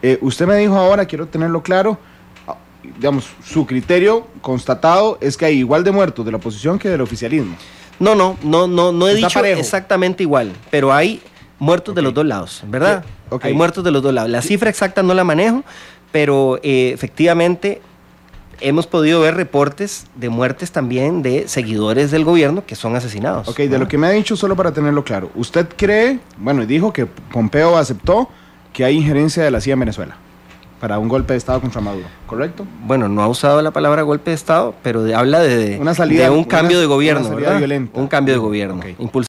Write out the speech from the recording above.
Usted me dijo ahora, quiero tenerlo claro, digamos, su criterio constatado es que hay igual de muertos de la oposición que del oficialismo. No he Está dicho parejo. exactamente igual, pero hay muertos de los dos lados, ¿verdad? Okay. Hay muertos de los dos lados. La cifra exacta no la manejo, pero efectivamente hemos podido ver reportes de muertes también de seguidores del gobierno que son asesinados. Ok, de lo que me ha dicho, solo para tenerlo claro, ¿usted cree, bueno, dijo que Pompeo aceptó que hay injerencia de la CIA en Venezuela para un golpe de Estado contra Maduro, ¿correcto? Bueno, no ha usado la palabra golpe de Estado, pero habla de un cambio de gobierno, ¿verdad? Violenta. Un cambio de gobierno, Okay.